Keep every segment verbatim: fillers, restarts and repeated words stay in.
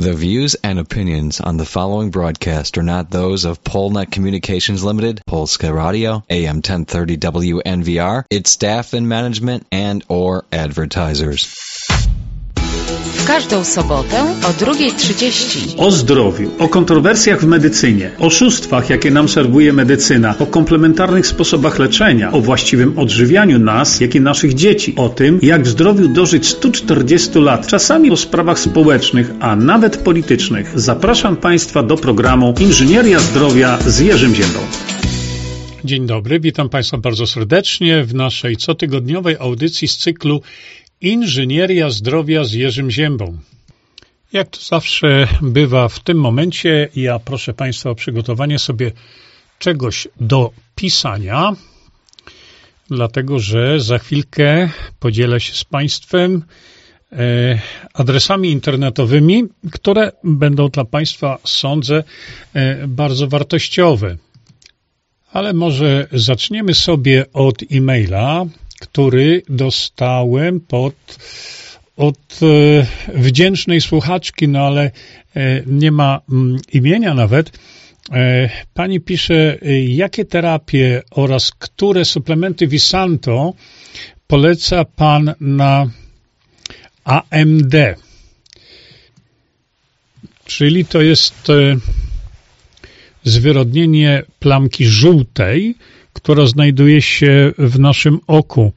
The views and opinions on the following broadcast are not those of Polnet Communications Limited, Polska Radio, A M ten thirty W N V R, its staff and management, and or advertisers. W każdą sobotę o drugiej trzydzieści. O zdrowiu, o kontrowersjach w medycynie, oszustwach, jakie nam serwuje medycyna, o komplementarnych sposobach leczenia, o właściwym odżywianiu nas, jak i naszych dzieci, o tym, jak w zdrowiu dożyć stu czterdziestu lat, czasami o sprawach społecznych, a nawet politycznych. Zapraszam Państwa do programu Inżynieria Zdrowia z Jerzym Ziębą. Dzień dobry, witam Państwa bardzo serdecznie w naszej cotygodniowej audycji z cyklu Inżynieria Zdrowia z Jerzym Ziębą. Jak to zawsze bywa w tym momencie, ja proszę Państwa o przygotowanie sobie czegoś do pisania, dlatego że za chwilkę podzielę się z Państwem e, adresami internetowymi, które będą dla Państwa, sądzę, e, bardzo wartościowe. Ale może zaczniemy sobie od e-maila, który dostałem pod, od e, wdzięcznej słuchaczki, no ale e, nie ma m, imienia nawet. E, pani pisze, e, jakie terapie oraz które suplementy Visanto poleca Pan na A M D? Czyli to jest e, zwyrodnienie plamki żółtej, która znajduje się w naszym oku.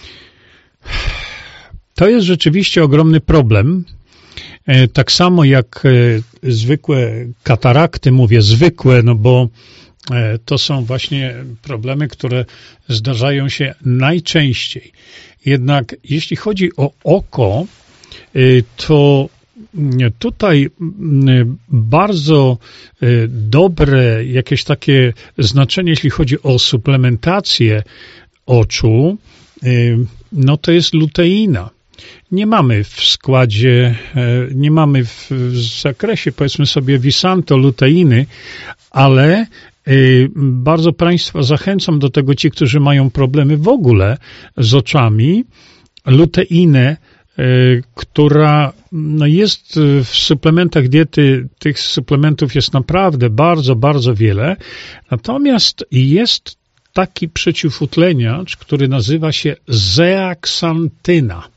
To jest rzeczywiście ogromny problem. Tak samo jak zwykłe katarakty, mówię zwykłe, no bo to są właśnie problemy, które zdarzają się najczęściej. Jednak jeśli chodzi o oko, to tutaj bardzo dobre jakieś takie znaczenie, jeśli chodzi o suplementację oczu, no to jest luteina. Nie mamy w składzie, nie mamy w zakresie, powiedzmy sobie, Visanto luteiny, ale bardzo Państwa zachęcam do tego, ci, którzy mają problemy w ogóle z oczami, luteinę, która no jest w suplementach diety, tych suplementów jest naprawdę bardzo, bardzo wiele. Natomiast jest taki przeciwutleniacz, który nazywa się zeaksantyna.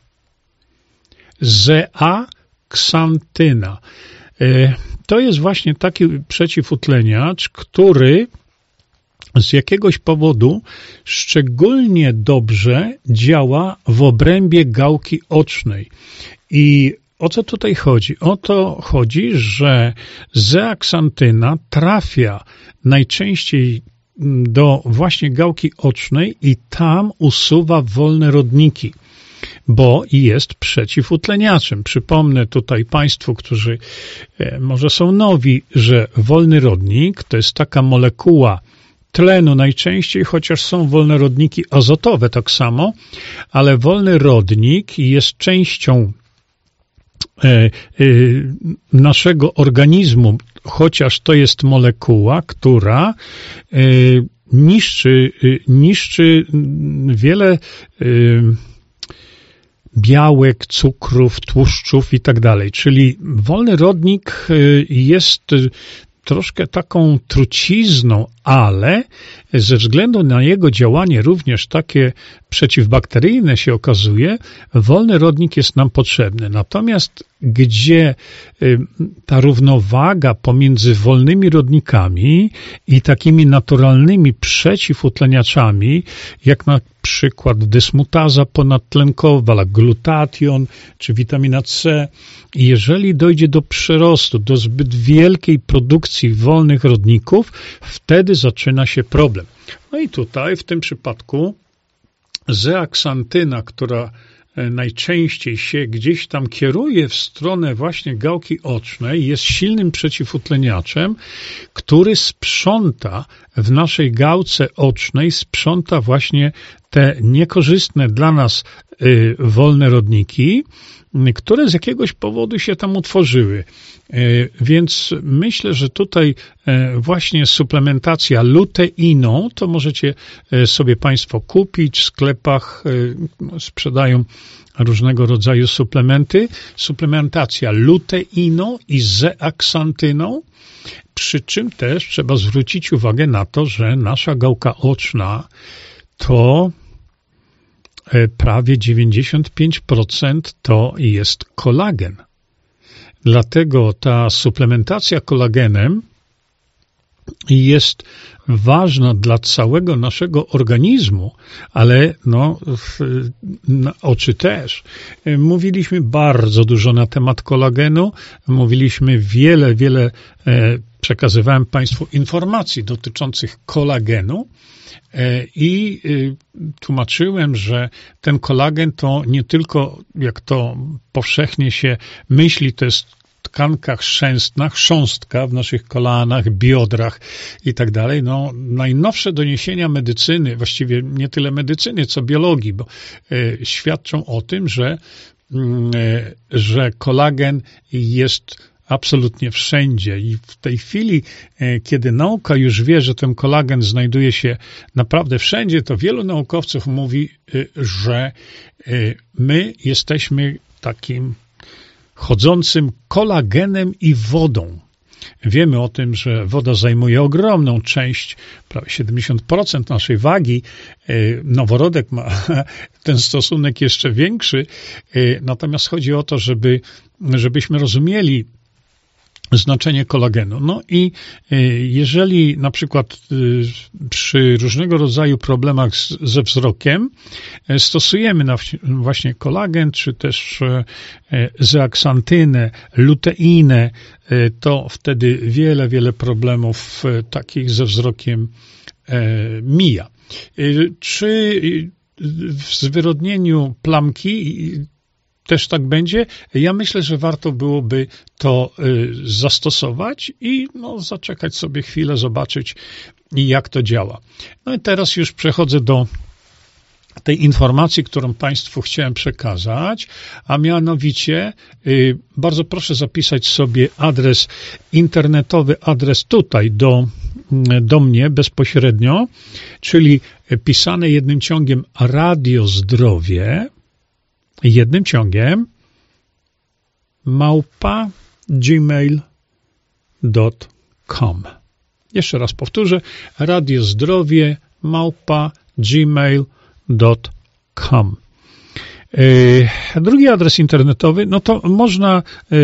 Zeaksantyna. To jest właśnie taki przeciwutleniacz, który z jakiegoś powodu szczególnie dobrze działa w obrębie gałki ocznej. I o co tutaj chodzi? O to chodzi, że zeaksantyna trafia najczęściej do właśnie gałki ocznej i tam usuwa wolne rodniki, bo jest przeciwutleniaczem. Przypomnę tutaj Państwu, którzy może są nowi, że wolny rodnik to jest taka molekuła tlenu najczęściej, chociaż są wolne rodniki azotowe tak samo, ale wolny rodnik jest częścią e, e, naszego organizmu, chociaż to jest molekuła, która e, niszczy, e, niszczy wiele e, białek, cukrów, tłuszczów i tak dalej. Czyli wolny rodnik e, jest troszkę taką trucizną, ale ze względu na jego działanie również takie przeciwbakteryjne się okazuje, wolny rodnik jest nam potrzebny. Natomiast gdzie ta równowaga pomiędzy wolnymi rodnikami i takimi naturalnymi przeciwutleniaczami, jak na przykład dysmutaza ponadtlenkowa, glutation czy witamina C, jeżeli dojdzie do przyrostu, do zbyt wielkiej produkcji wolnych rodników, wtedy zaczyna się problem. No i tutaj w tym przypadku zeaksantyna, która najczęściej się gdzieś tam kieruje w stronę właśnie gałki ocznej, jest silnym przeciwutleniaczem, który sprząta w naszej gałce ocznej, sprząta właśnie te niekorzystne dla nas wolne rodniki, które z jakiegoś powodu się tam utworzyły. Więc myślę, że tutaj właśnie suplementacja luteiną, to możecie sobie Państwo kupić w sklepach, sprzedają różnego rodzaju suplementy. Suplementacja luteiną i zeaksantyną, przy czym też trzeba zwrócić uwagę na to, że nasza gałka oczna to prawie dziewięćdziesiąt pięć procent to jest kolagen. Dlatego ta suplementacja kolagenem jest ważna dla całego naszego organizmu, ale no, na oczy też. Mówiliśmy bardzo dużo na temat kolagenu, mówiliśmy wiele, wiele, przekazywałem Państwu informacji dotyczących kolagenu, i tłumaczyłem, że ten kolagen to nie tylko, jak to powszechnie się myśli, to jest tkanka chrzęstna, chrząstka w naszych kolanach, biodrach i tak dalej. No, najnowsze doniesienia medycyny, właściwie nie tyle medycyny, co biologii, bo y, świadczą o tym, że, y, że kolagen jest absolutnie wszędzie i w tej chwili, kiedy nauka już wie, że ten kolagen znajduje się naprawdę wszędzie, to wielu naukowców mówi, że my jesteśmy takim chodzącym kolagenem i wodą. Wiemy o tym, że woda zajmuje ogromną część, prawie siedemdziesiąt procent naszej wagi. Noworodek ma ten stosunek jeszcze większy, natomiast chodzi o to, żeby, żebyśmy rozumieli znaczenie kolagenu. No i jeżeli na przykład przy różnego rodzaju problemach z, ze wzrokiem stosujemy na właśnie kolagen, czy też zeaksantynę, luteinę, to wtedy wiele, wiele problemów takich ze wzrokiem mija. Czy w zwyrodnieniu plamki też tak będzie? Ja myślę, że warto byłoby to zastosować i no, zaczekać sobie chwilę, zobaczyć, jak to działa. No i teraz już przechodzę do tej informacji, którą Państwu chciałem przekazać, a mianowicie bardzo proszę zapisać sobie adres internetowy, adres tutaj do, do mnie bezpośrednio, czyli pisane jednym ciągiem Radio Zdrowie, jednym ciągiem małpa gmail kropka com. Jeszcze raz powtórzę, radiozdrowie małpa gmail kropka com. Drugi adres internetowy, no to można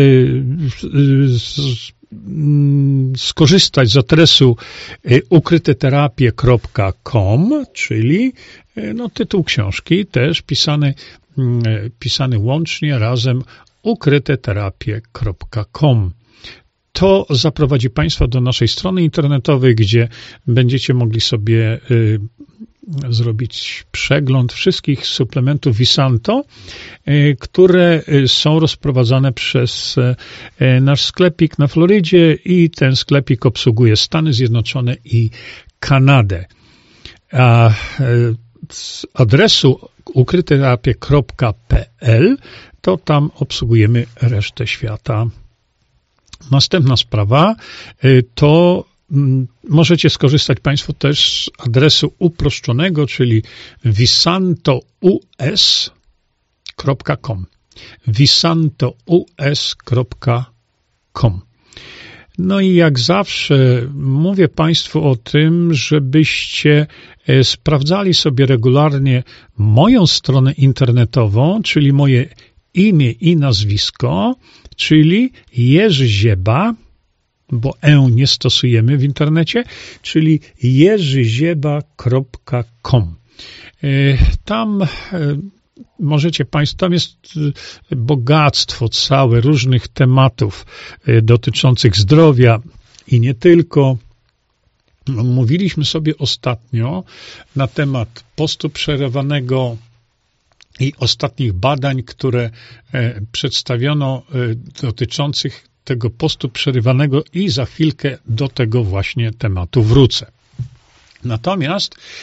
skorzystać z adresu ukryteterapie kropka com, czyli no, tytuł książki też pisany pisany łącznie razem ukryteterapie kropka com. To zaprowadzi Państwa do naszej strony internetowej, gdzie będziecie mogli sobie y, zrobić przegląd wszystkich suplementów Visanto, y, które są rozprowadzane przez y, nasz sklepik na Florydzie i ten sklepik obsługuje Stany Zjednoczone i Kanadę. A y, z adresu ukryteterapie kropka p l to tam obsługujemy resztę świata. Następna sprawa to możecie skorzystać Państwo też z adresu uproszczonego, czyli visantous kropka com. visantous kropka com. No i jak zawsze mówię Państwu o tym, żebyście sprawdzali sobie regularnie moją stronę internetową, czyli moje imię i nazwisko, czyli Jerzy Zieba, bo E nie stosujemy w internecie, czyli jerzyzieba kropka com. Tam możecie Państwo, tam jest bogactwo całe różnych tematów dotyczących zdrowia i nie tylko. Mówiliśmy sobie ostatnio na temat postu przerywanego i ostatnich badań, które przedstawiono dotyczących tego postu przerywanego i za chwilkę do tego właśnie tematu wrócę. Natomiast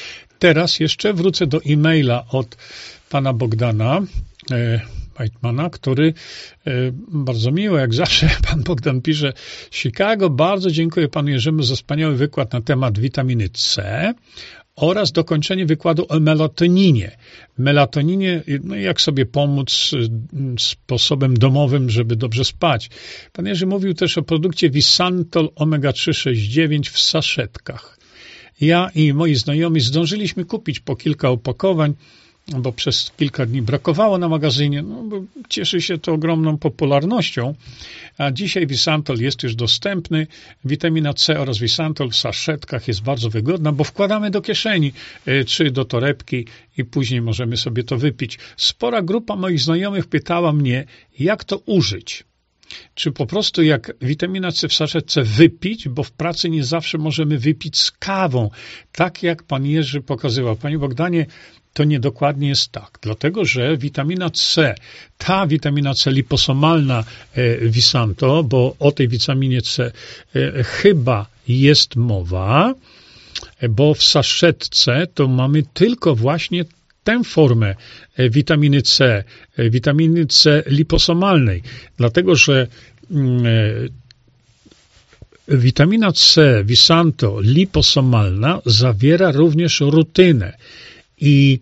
teraz jeszcze wrócę do e-maila od pana Bogdana Weitmana, który bardzo miło, jak zawsze, pan Bogdan pisze: Chicago, bardzo dziękuję panu Jerzemu za wspaniały wykład na temat witaminy C oraz dokończenie wykładu o melatoninie. Melatoninie, no jak sobie pomóc sposobem domowym, żeby dobrze spać. Pan Jerzy mówił też o produkcie Visantol omega trzy sześć dziewięć w saszetkach. Ja i moi znajomi zdążyliśmy kupić po kilka opakowań, bo przez kilka dni brakowało na magazynie, no bo cieszy się to ogromną popularnością, a dzisiaj Visantol jest już dostępny. Witamina C oraz Visantol w saszetkach jest bardzo wygodna, bo wkładamy do kieszeni czy do torebki i później możemy sobie to wypić. Spora grupa moich znajomych pytała mnie, jak to użyć. Czy po prostu jak witamina C w saszetce wypić, bo w pracy nie zawsze możemy wypić z kawą, tak jak pan Jerzy pokazywał. Panie Bogdanie, to niedokładnie jest tak, dlatego że witamina C, ta witamina C liposomalna e, Visanto, bo o tej witaminie C e, chyba jest mowa, bo w saszetce to mamy tylko właśnie tę formę e, witaminy C, e, witaminy C liposomalnej, dlatego że e, witamina C Visanto liposomalna zawiera również rutynę. I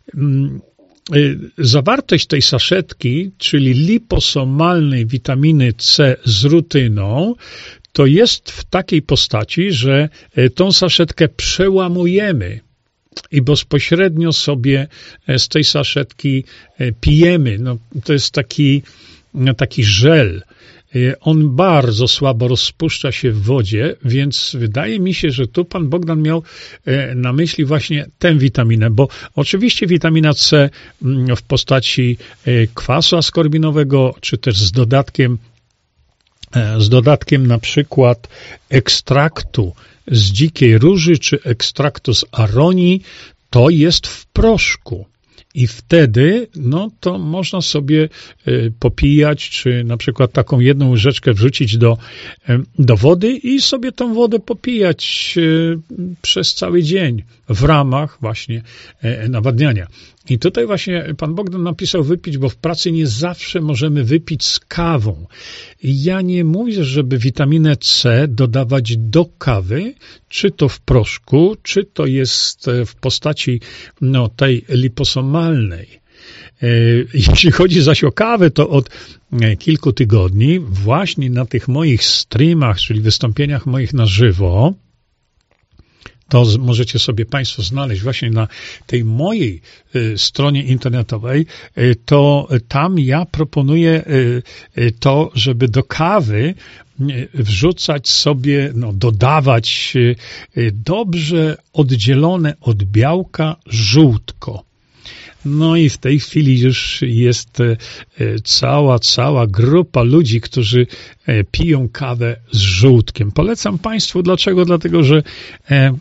y, zawartość tej saszetki, czyli liposomalnej witaminy C z rutyną, to jest w takiej postaci, że tą saszetkę przełamujemy i bezpośrednio sobie z tej saszetki pijemy. No, to jest taki, taki żel. On bardzo słabo rozpuszcza się w wodzie, więc wydaje mi się, że tu pan Bogdan miał na myśli właśnie tę witaminę, bo oczywiście witamina C w postaci kwasu askorbinowego, czy też z dodatkiem, z dodatkiem na przykład ekstraktu z dzikiej róży, czy ekstraktu z aronii, to jest w proszku. I wtedy, no to można sobie y, popijać, czy na przykład taką jedną łyżeczkę wrzucić do, y, do wody i sobie tą wodę popijać y, przez cały dzień w ramach właśnie y, nawadniania. I tutaj właśnie pan Bogdan napisał wypić, bo w pracy nie zawsze możemy wypić z kawą. Ja nie mówię, żeby witaminę C dodawać do kawy, czy to w proszku, czy to jest w postaci no, tej liposomalnej. Jeśli chodzi zaś o kawę, to od kilku tygodni właśnie na tych moich streamach, czyli wystąpieniach moich na żywo, to możecie sobie państwo znaleźć właśnie na tej mojej y, stronie internetowej, y, to tam ja proponuję y, y, to, żeby do kawy y, wrzucać sobie, no dodawać y, y, dobrze oddzielone od białka żółtko. No i w tej chwili już jest y, cała, cała grupa ludzi, którzy y, piją kawę z żółtkiem. Polecam państwu, dlaczego? Dlatego, że y,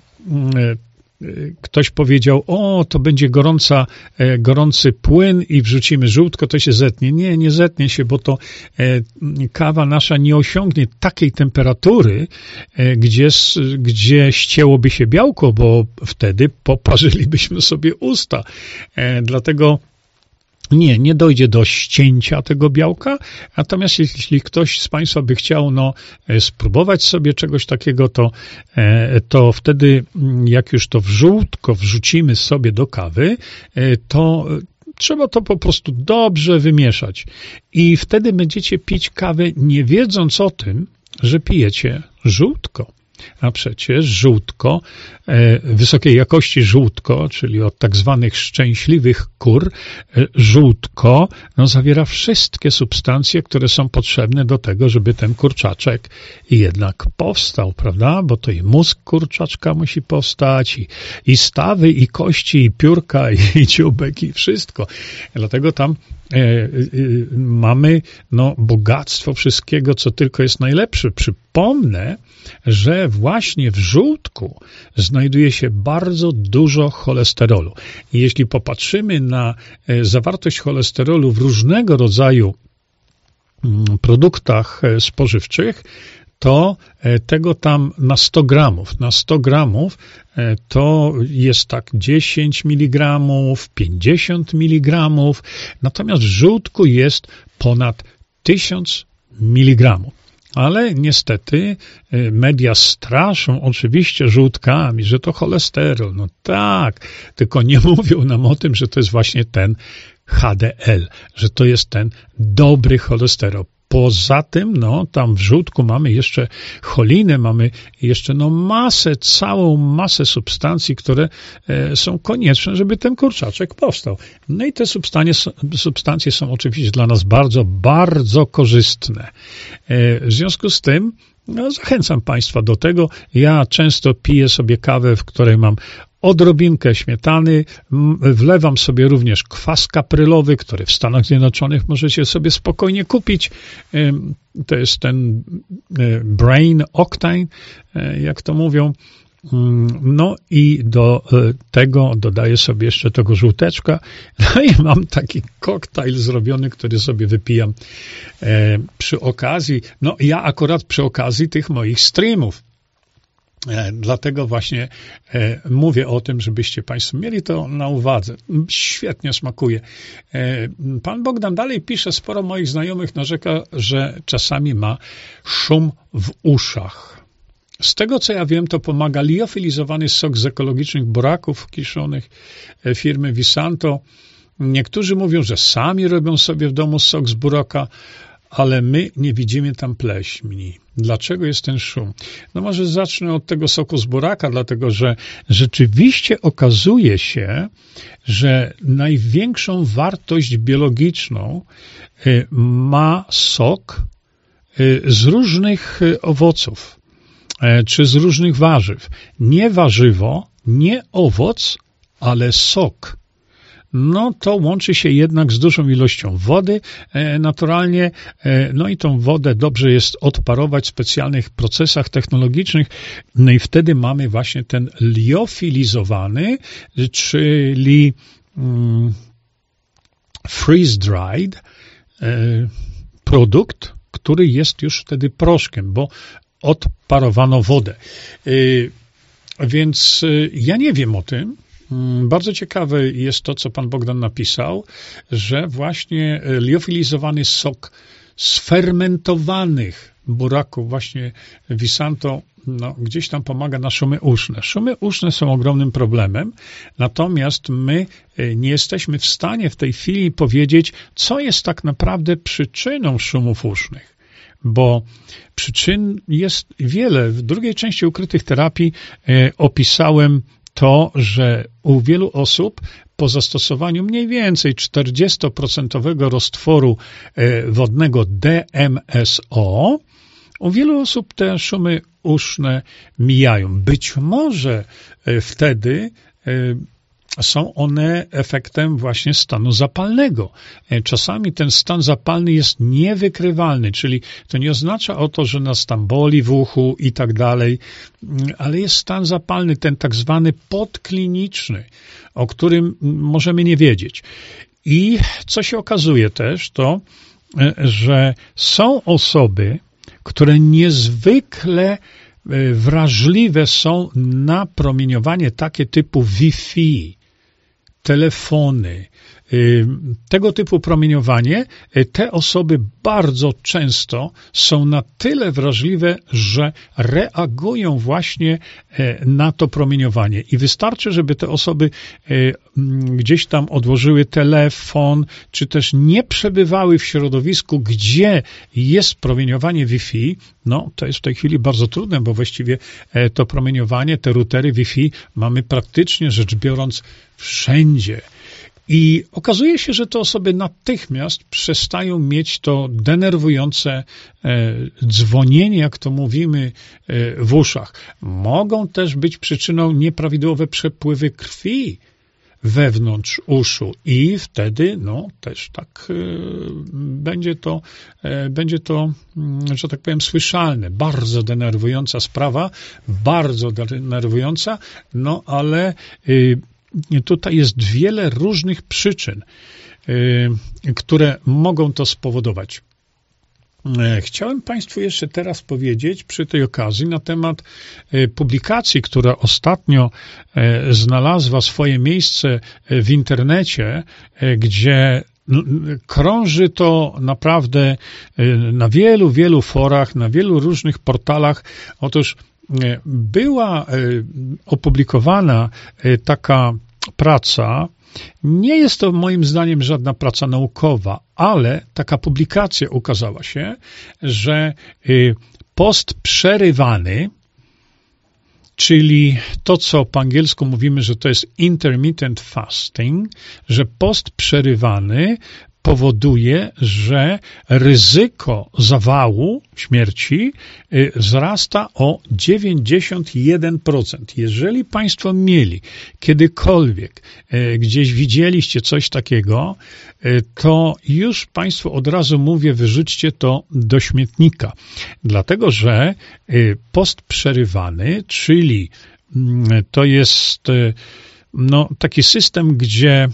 ktoś powiedział, o, to będzie gorąca, gorący płyn i wrzucimy żółtko, to się zetnie. Nie, nie zetnie się, bo to kawa nasza nie osiągnie takiej temperatury, gdzie, gdzie ścięłoby się białko, bo wtedy poparzylibyśmy sobie usta. Dlatego Nie, nie dojdzie do ścięcia tego białka, natomiast jeśli ktoś z państwa by chciał no, spróbować sobie czegoś takiego, to, to wtedy jak już to w żółtko wrzucimy sobie do kawy, to trzeba to po prostu dobrze wymieszać i wtedy będziecie pić kawę nie wiedząc o tym, że pijecie żółtko. A przecież żółtko, e, wysokiej jakości żółtko, czyli od tak zwanych szczęśliwych kur, e, żółtko no, zawiera wszystkie substancje, które są potrzebne do tego, żeby ten kurczaczek jednak powstał, prawda? Bo to i mózg kurczaczka musi powstać, i, i stawy, i kości, i piórka, i, i dzióbek, i wszystko. Dlatego tam e, e, mamy no, bogactwo wszystkiego, co tylko jest najlepsze. Przypomnę, że właśnie w żółtku znajduje się bardzo dużo cholesterolu. I jeśli popatrzymy na zawartość cholesterolu w różnego rodzaju produktach spożywczych, to tego tam na sto gramów, na sto gramów to jest tak dziesięć miligramów, pięćdziesiąt miligramów, natomiast w żółtku jest ponad tysiąc miligramów. Ale niestety media straszą oczywiście żółtkami, że to cholesterol. No tak, tylko nie mówią nam o tym, że to jest właśnie ten H D L, że to jest ten dobry cholesterol. Poza tym, no, tam w żółtku mamy jeszcze cholinę, mamy jeszcze, no, masę, całą masę substancji, które e, są konieczne, żeby ten kurczaczek powstał. No i te substancje, substancje są oczywiście dla nas bardzo, bardzo korzystne. E, w związku z tym, no, zachęcam Państwa do tego. Ja często piję sobie kawę, w której mam odrobinkę śmietany, wlewam sobie również kwas kaprylowy, który w Stanach Zjednoczonych możecie sobie spokojnie kupić. To jest ten brain octane, jak to mówią. No i do tego dodaję sobie jeszcze tego żółteczka. No i mam taki koktajl zrobiony, który sobie wypijam przy okazji. No ja akurat przy okazji tych moich streamów. Dlatego właśnie mówię o tym, żebyście Państwo mieli to na uwadze. Świetnie smakuje. Pan Bogdan dalej pisze, sporo moich znajomych narzeka, że czasami ma szum w uszach. Z tego, co ja wiem, to pomaga liofilizowany sok z ekologicznych buraków kiszonych firmy Visanto. Niektórzy mówią, że sami robią sobie w domu sok z buraka, ale my nie widzimy tam pleśni. Dlaczego jest ten szum? No może zacznę od tego soku z buraka, dlatego że rzeczywiście okazuje się, że największą wartość biologiczną ma sok z różnych owoców, czy z różnych warzyw. Nie warzywo, nie owoc, ale sok. No to łączy się jednak z dużą ilością wody e, naturalnie, e, no i tą wodę dobrze jest odparować w specjalnych procesach technologicznych, no i wtedy mamy właśnie ten liofilizowany, czyli mm, freeze-dried e, produkt, który jest już wtedy proszkiem, bo odparowano wodę. E, więc e, ja nie wiem o tym. Bardzo ciekawe jest to, co pan Bogdan napisał, że właśnie liofilizowany sok z fermentowanych buraków, właśnie Visanto, no, gdzieś tam pomaga na szumy uszne. Szumy uszne są ogromnym problemem, natomiast my nie jesteśmy w stanie w tej chwili powiedzieć, co jest tak naprawdę przyczyną szumów usznych. Bo przyczyn jest wiele. W drugiej części ukrytych terapii e, opisałem to, że u wielu osób po zastosowaniu mniej więcej czterdziestoprocentowego roztworu wodnego D M S O, u wielu osób te szumy uszne mijają. Być może wtedy są one efektem właśnie stanu zapalnego. Czasami ten stan zapalny jest niewykrywalny, czyli to nie oznacza o to, że nas tam boli w uchu i tak dalej, ale jest stan zapalny, ten tak zwany podkliniczny, o którym możemy nie wiedzieć. I co się okazuje też, to, że są osoby, które niezwykle wrażliwe są na promieniowanie takie typu Wi-Fi, telefony, tego typu promieniowanie, te osoby bardzo często są na tyle wrażliwe, że reagują właśnie na to promieniowanie. I wystarczy, żeby te osoby gdzieś tam odłożyły telefon, czy też nie przebywały w środowisku, gdzie jest promieniowanie Wi-Fi. No, to jest w tej chwili bardzo trudne, bo właściwie to promieniowanie, te routery Wi-Fi mamy praktycznie rzecz biorąc wszędzie. I okazuje się, że te osoby natychmiast przestają mieć to denerwujące e, dzwonienie, jak to mówimy, e, w uszach. Mogą też być przyczyną nieprawidłowe przepływy krwi wewnątrz uszu i wtedy, no, też tak e, będzie to, e, będzie to, że tak powiem, słyszalne. Bardzo denerwująca sprawa, bardzo denerwująca, no, ale e, tutaj jest wiele różnych przyczyn, które mogą to spowodować. Chciałem Państwu jeszcze teraz powiedzieć przy tej okazji na temat publikacji, która ostatnio znalazła swoje miejsce w internecie, gdzie krąży to naprawdę na wielu, wielu forach, na wielu różnych portalach. Otóż była opublikowana taka praca. Nie jest to moim zdaniem żadna praca naukowa, ale taka publikacja ukazała się, że post przerywany, czyli to, co po angielsku mówimy, że to jest intermittent fasting, że post przerywany powoduje, że ryzyko zawału, śmierci wzrasta o dziewięćdziesiąt jeden procent. Jeżeli Państwo mieli kiedykolwiek gdzieś widzieliście coś takiego, to już Państwu od razu mówię, wyrzućcie to do śmietnika. Dlatego, że post przerywany, czyli to jest no, taki system, gdzie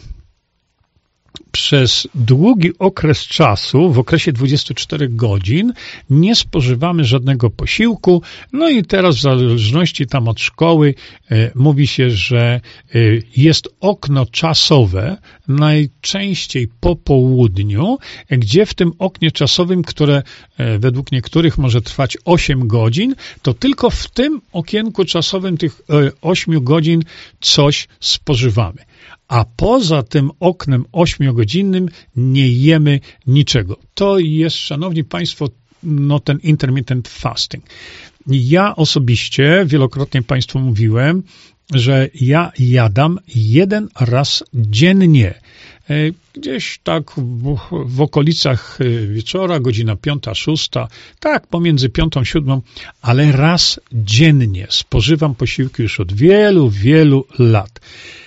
przez długi okres czasu, w okresie dwudziestu czterech godzin, nie spożywamy żadnego posiłku. No i teraz w zależności tam od szkoły e, mówi się, że e, jest okno czasowe, najczęściej po południu, gdzie w tym oknie czasowym, które e, według niektórych może trwać osiem godzin, to tylko w tym okienku czasowym tych e, ośmiu godzin coś spożywamy. A poza tym oknem ośmiogodzinnym nie jemy niczego. To jest, szanowni Państwo, no ten intermittent fasting. Ja osobiście wielokrotnie Państwu mówiłem, że ja jadam jeden raz dziennie. Gdzieś tak w, w okolicach wieczora, godzina piąta, szósta, tak pomiędzy piątą, siódmą, ale raz dziennie spożywam posiłki już od wielu, wielu lat.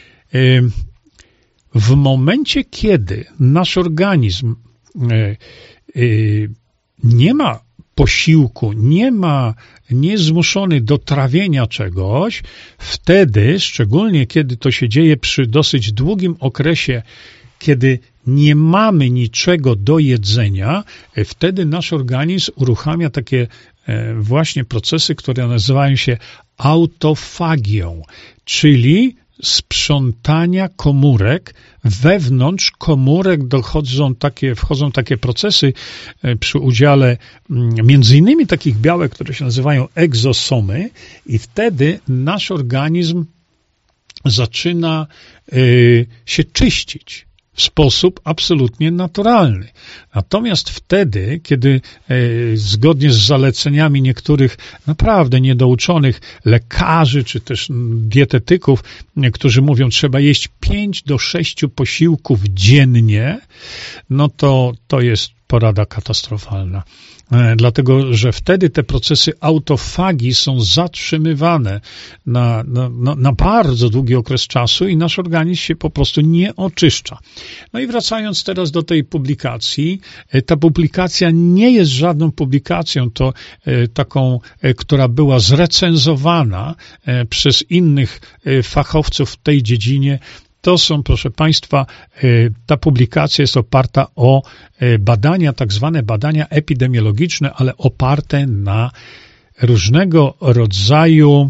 W momencie, kiedy nasz organizm nie ma posiłku, nie ma, nie jest zmuszony do trawienia czegoś, wtedy, szczególnie kiedy to się dzieje przy dosyć długim okresie, kiedy nie mamy niczego do jedzenia, wtedy nasz organizm uruchamia takie właśnie procesy, które nazywają się autofagią, czyli sprzątania komórek. Wewnątrz komórek dochodzą takie, wchodzą takie procesy przy udziale między innymi takich białek, które się nazywają egzosomy, i wtedy nasz organizm zaczyna y, się czyścić w sposób absolutnie naturalny. Natomiast wtedy, kiedy e, zgodnie z zaleceniami niektórych naprawdę niedouczonych lekarzy, czy też dietetyków, którzy mówią, trzeba jeść pięć do sześciu posiłków dziennie, no to to jest porada katastrofalna. E, dlatego, że wtedy te procesy autofagii są zatrzymywane na, na, na, na bardzo długi okres czasu i nasz organizm się po prostu nie oczyszcza. No i wracając teraz do tej publikacji, e, ta publikacja nie jest żadną publikacją, to e, taką, e, która była zrecenzowana e, przez innych e, fachowców w tej dziedzinie. To są, proszę Państwa, ta publikacja jest oparta o badania, tak zwane badania epidemiologiczne, ale oparte na różnego rodzaju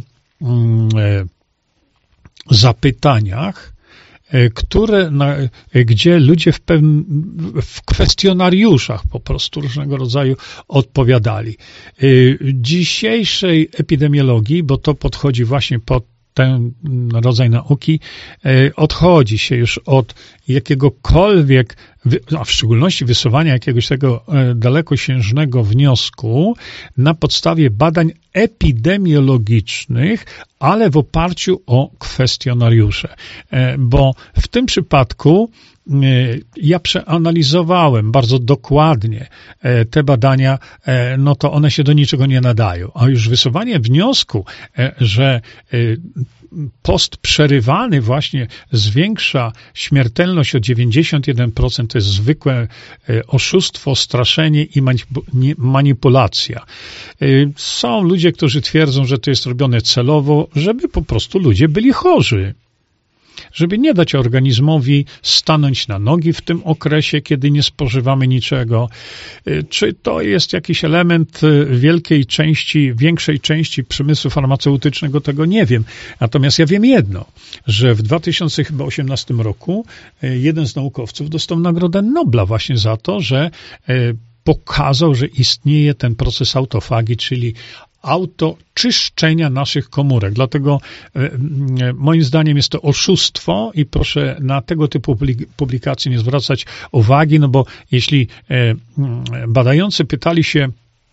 zapytaniach, które, na, gdzie ludzie w, pewnym, w kwestionariuszach po prostu różnego rodzaju odpowiadali. Dzisiejszej epidemiologii, bo to podchodzi właśnie pod ten rodzaj nauki, odchodzi się już od jakiegokolwiek, a w szczególności wysuwania jakiegoś tego dalekosiężnego wniosku na podstawie badań epidemiologicznych, ale w oparciu o kwestionariusze. Bo w tym przypadku ja przeanalizowałem bardzo dokładnie te badania, no to one się do niczego nie nadają. A już wysuwanie wniosku, że post przerywany właśnie zwiększa śmiertelność o dziewięćdziesiąt jeden procent, to jest zwykłe oszustwo, straszenie i manipulacja. Są ludzie, którzy twierdzą, że to jest robione celowo, żeby po prostu ludzie byli chorzy. żeby nie dać organizmowi stanąć na nogi w tym okresie, kiedy nie spożywamy niczego. Czy to jest jakiś element wielkiej części, większej części przemysłu farmaceutycznego, tego nie wiem. Natomiast ja wiem jedno, że w dwa tysiące osiemnastym roku jeden z naukowców dostał Nagrodę Nobla właśnie za to, że pokazał, że istnieje ten proces autofagii, czyli autoczyszczenia naszych komórek. Dlatego e, moim zdaniem jest to oszustwo i proszę na tego typu publikacje nie zwracać uwagi, no bo jeśli e, badający pytali się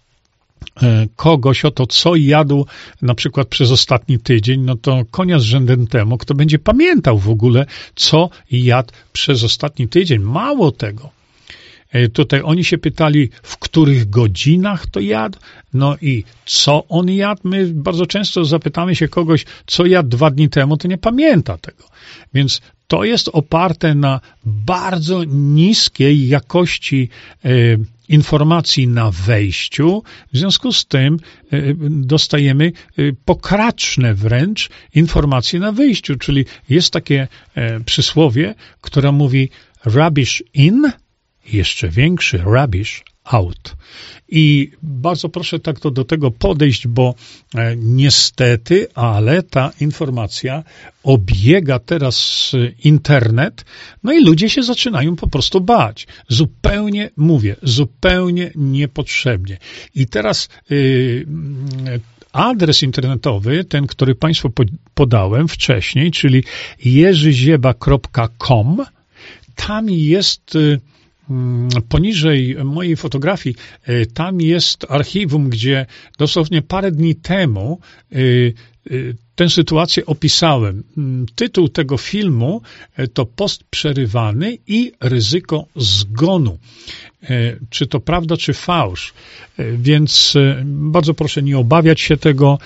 e, kogoś o to, co jadł na przykład przez ostatni tydzień, no to konia z rzędem temu, kto będzie pamiętał w ogóle, co jadł przez ostatni tydzień. Mało tego. Tutaj oni się pytali, w których godzinach to jadł, no i co on jadł. My bardzo często zapytamy się kogoś, co jadł dwa dni temu, to nie pamięta tego. Więc to jest oparte na bardzo niskiej jakości e, informacji na wejściu. W związku z tym e, dostajemy e, pokraczne wręcz informacje na wyjściu, czyli jest takie e, przysłowie, które mówi rubbish in, jeszcze większy rubbish out. I bardzo proszę tak to do tego podejść, bo e, niestety, ale ta informacja obiega teraz internet, no i ludzie się zaczynają po prostu bać. Zupełnie, mówię, zupełnie niepotrzebnie. I teraz y, adres internetowy, ten, który Państwu podałem wcześniej, czyli jerzyzieba kropka com, tam jest y, poniżej mojej fotografii, tam jest archiwum, gdzie dosłownie parę dni temu tę sytuację opisałem. Tytuł tego filmu to Post przerywany i ryzyko zgonu. Czy to prawda, czy fałsz? Więc bardzo proszę nie obawiać się tego.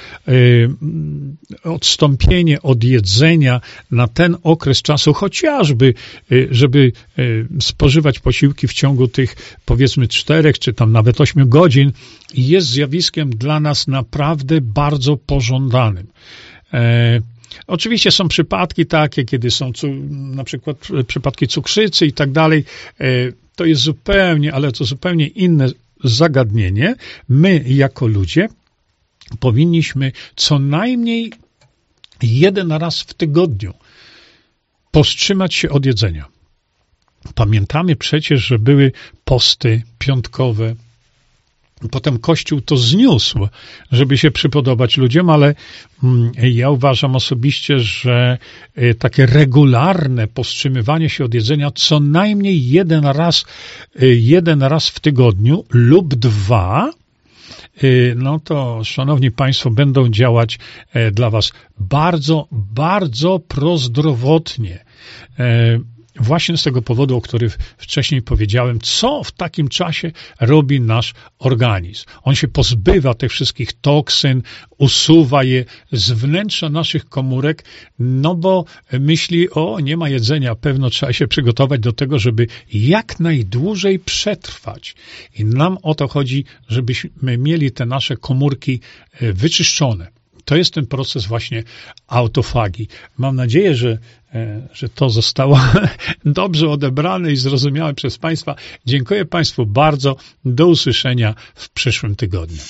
Odstąpienie od jedzenia na ten okres czasu, chociażby, żeby spożywać posiłki w ciągu tych, powiedzmy, czterech, czy tam nawet ośmiu godzin, jest zjawiskiem dla nas naprawdę bardzo pożądanym. E, oczywiście są przypadki takie, kiedy są cu, na przykład przypadki cukrzycy i tak dalej. E, to jest zupełnie, ale to zupełnie inne zagadnienie. My jako ludzie powinniśmy co najmniej jeden raz w tygodniu powstrzymać się od jedzenia. Pamiętamy przecież, że były posty piątkowe. Potem Kościół to zniósł, żeby się przypodobać ludziom, ale ja uważam osobiście, że takie regularne powstrzymywanie się od jedzenia co najmniej jeden raz, jeden raz w tygodniu lub dwa, no to, szanowni państwo, będą działać dla was bardzo, bardzo prozdrowotnie. Właśnie z tego powodu, o którym wcześniej powiedziałem, co w takim czasie robi nasz organizm. On się pozbywa tych wszystkich toksyn, usuwa je z wnętrza naszych komórek, no bo myśli, o, nie ma jedzenia, pewno trzeba się przygotować do tego, żeby jak najdłużej przetrwać. I nam o to chodzi, żebyśmy mieli te nasze komórki wyczyszczone. To jest ten proces właśnie autofagii. Mam nadzieję, że, że to zostało dobrze odebrane i zrozumiałe przez Państwa. Dziękuję Państwu bardzo. Do usłyszenia w przyszłym tygodniu.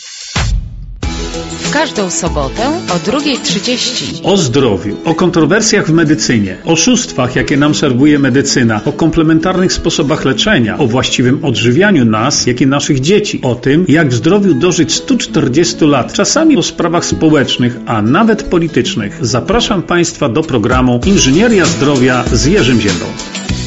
W każdą sobotę o drugiej trzydzieści. O zdrowiu, o kontrowersjach w medycynie, oszustwach, jakie nam serwuje medycyna, o komplementarnych sposobach leczenia, o właściwym odżywianiu nas, jak i naszych dzieci, o tym, jak w zdrowiu dożyć stu czterdziestu lat, czasami o sprawach społecznych, a nawet politycznych. Zapraszam Państwa do programu Inżynieria Zdrowia z Jerzym Ziębą.